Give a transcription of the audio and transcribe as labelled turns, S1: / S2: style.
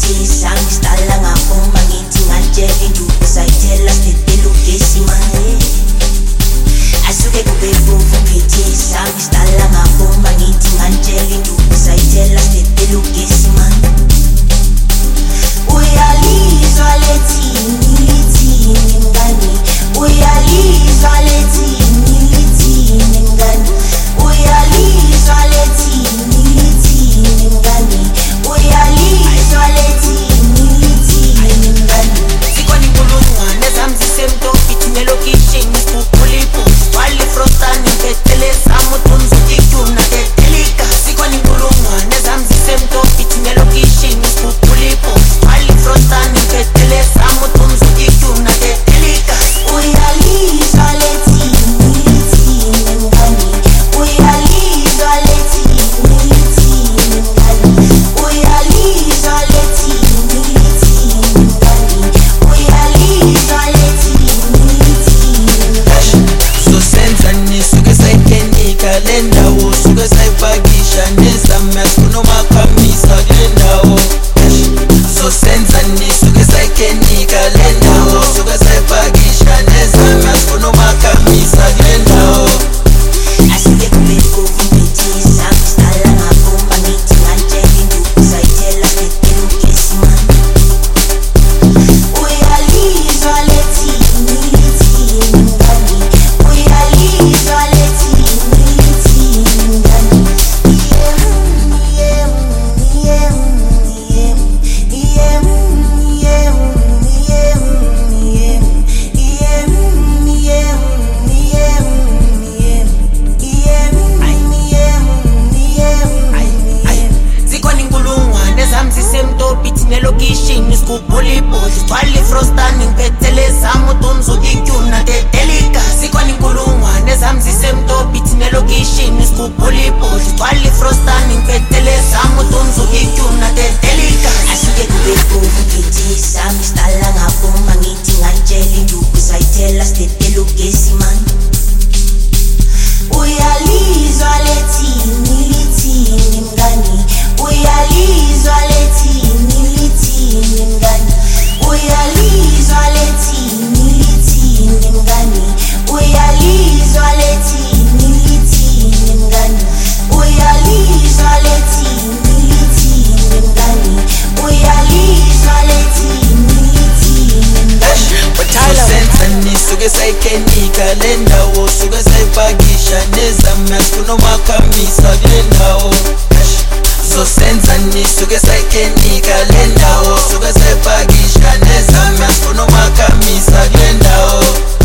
S1: uphethisa ngisala ngakuma ngithi ngantshela induku sayithela sithetela ugesi manje asuke kube fufu uphethisa ngisala ngakuma ngithi ngantshela induku sayithela sithetela ugesi manje uyalizwa lethini mngani uyalizwa lethini mngani uyalizwa lethini mngani uyalizwa lethini mngani
S2: sikhona inkulungwane zami zisemtopi thina elokishini siphuphulipho wali frostani ngibethele zami uthunzi ukityuna tetelika sikhona inkulungwane zami zisemtopi thina elokishini siphuphulipho wali frostani ngibethele zami uthunzi ukityuna tetelika
S1: uyalizwa lethini mngani uyalizwa lethini mngani uyalizwa lethini mngani uyalizwa lethini
S3: zosenza nisuke sayikenika le ndawo suke sayipakisha nezama sikunomakhamisa kule ndawo zosenza nisuke sayikenika le ndawo suke sayipakisha nezama sikunomakhamisa kule ndawo
S1: asuke kube fufu uphethisa ngisala ngakuma ngithi ngantshela induku sayithela sithetela ugesi manje uyalizwa lethini mngani uyalizwa lethini mngani
S2: zikhona inkulungwane zami zisemtopi thina elokishini sikhuphulipho zigcwale frostani ngibethele zami uthunzi ukityuna tetelika zikhona inkulungwane zami zisemtopi thina elokishini sikhuphulipho zigcwale frostani ngibethele zami uthunzi ukityuna tetelika
S1: asuke kube fufu uphethisa ngisala ngakuma ngithi ngantshela induku sayithela sithetela ugesi manje uyalizwa lethini mngani uyalizwa lethini mngani uyalizwa lethini mngani uyalizwa lethini mngani uyalizwa lethini mngani uyalizwa lethini mngani
S3: zosenza nisuke sayikenika le ndawo suke sayipakisha nezama sikunomakhamisa kule ndawo zosenza nisuke sayikenika le ndawo suke sayipakisha nezama sikunomakhamisa kule ndawo